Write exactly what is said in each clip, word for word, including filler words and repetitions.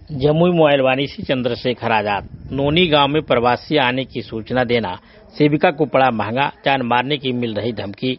जमुई मोबाइलवानी से चंद्रशेखर आजाद। नोनी गांव में प्रवासी आने की सूचना देना सेविका को पड़ा महंगा, जान मारने की मिल रही धमकी।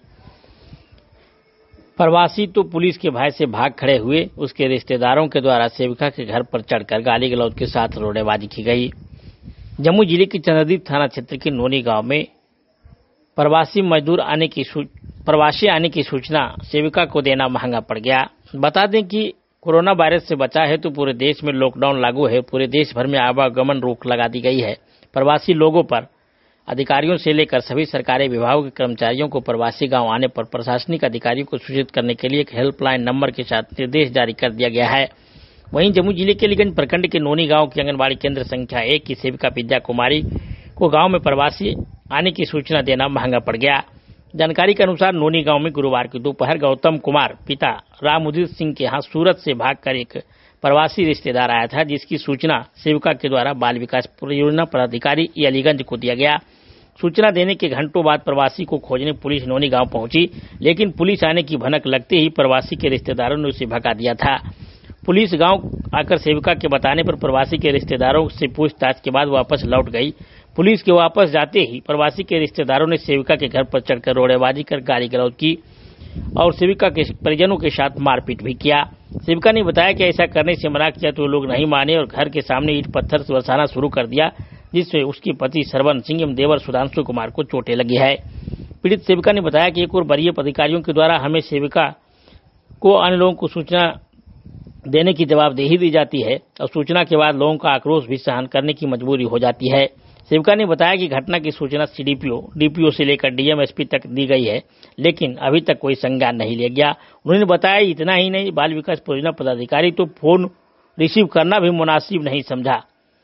प्रवासी तो पुलिस के भय से भाग खड़े हुए, उसके रिश्तेदारों के द्वारा सेविका के घर पर चढ़कर गाली गलौज के साथ रोड़ेबाजी की गई। जमुई जिले के चंद्रदीप थाना क्षेत्र के नोनी गांव में प्रवासी मजदूर आने की प्रवासी आने की सूचना सेविका को देना महंगा पड़ गया। बता दें कि कोरोना वायरस से बचा है तो पूरे देश में लॉकडाउन लागू है। पूरे देश भर में आवागमन रोक लगा दी गई है। प्रवासी लोगों पर अधिकारियों से लेकर सभी सरकारी विभागों के कर्मचारियों को प्रवासी गांव आने पर प्रशासनिक अधिकारियों को सूचित करने के लिए एक हेल्पलाइन नंबर के साथ निर्देश जारी कर दिया गया है। वहीं जमुई जिले के अलीगंज प्रखंड के नोनी गांव की आंगनबाड़ी केंद्र संख्या एक की सेविका विद्या कुमारी को गांव में प्रवासी आने की सूचना देना महंगा पड़ गया। जानकारी के अनुसार नोनी गांव में गुरुवार की दोपहर गौतम कुमार पिता रामुदीर सिंह के यहाँ सूरत से भागकर एक प्रवासी रिश्तेदार आया था, जिसकी सूचना सेविका के द्वारा बाल विकास परियोजना पदाधिकारी अलीगंज को दिया गया। सूचना देने के घंटों बाद प्रवासी को खोजने पुलिस नोनी गांव पहुंची, लेकिन पुलिस आने की भनक लगते ही प्रवासी के रिश्तेदारों ने उसे भगा दिया था। पुलिस गांव आकर सेविका के बताने पर प्रवासी के रिश्तेदारों से पूछताछ के बाद वापस लौट गई। पुलिस के वापस जाते ही प्रवासी के रिश्तेदारों ने सेविका के घर पर चढ़कर रोड़ेबाजी कर गाली गलौज की और सेविका के परिजनों के साथ मारपीट भी किया। सेविका ने बताया कि ऐसा करने से मना किया तो लोग नहीं माने और घर के सामने ईंट पत्थर से बरसाना शुरू कर दिया, जिससे उसके पति सरवन सिंह एवं देवर सुधांशु कुमार को चोटें लगी है। पीड़ित सेविका ने बताया कि एक और वरीय अधिकारियों के द्वारा हमें सेविका को अन्य लोगों को सूचना देने की जवाबदेही दी जाती है और सूचना के बाद लोगों का आक्रोश भी सहन करने की मजबूरी हो जाती है। सेविका ने बताया कि घटना की सूचना सीडीपीओ, डीपीओ से लेकर डीएम एसपी तक दी गई है, लेकिन अभी तक कोई संज्ञान नहीं लिया गया। उन्होंने बताया इतना ही नहीं, बाल विकास परियोजना पदाधिकारी तो फोन रिसीव करना भी मुनासिब नहीं समझा,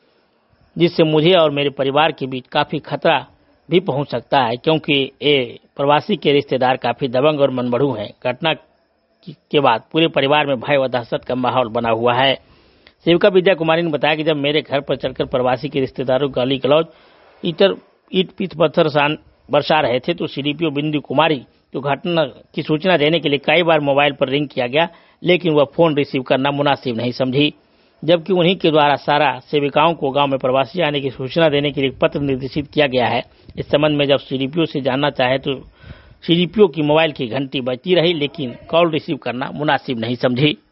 जिससे मुझे और मेरे परिवार के बीच काफी खतरा भी पहुंच सकता है, क्योंकि ये प्रवासी के रिश्तेदार काफी दबंग और मनबड़ू हैं। घटना के बाद पूरे परिवार में भय व दहशत का माहौल बना हुआ है। सेविका विद्या कुमारी ने बताया कि जब मेरे घर पर चढ़कर प्रवासी के रिश्तेदारों गाली गलौज ईटर ईट पीट पत्थर बरसा रहे थे तो सीडीपीओ बिंदु कुमारी को घटना की सूचना देने के लिए कई बार मोबाइल पर रिंग किया गया, लेकिन वह फोन रिसीव करना मुनासिब नहीं समझी। जबकि उन्हीं के द्वारा सारा सेविकाओं को गांव में प्रवासी आने की सूचना देने के लिए पत्र निर्देशित किया गया है। इस संबंध में जब सीडीपीओ से जानना चाहे तो सीडीपीओ की मोबाइल की घंटी बजती रही, लेकिन कॉल रिसीव करना मुनासिब नहीं समझी।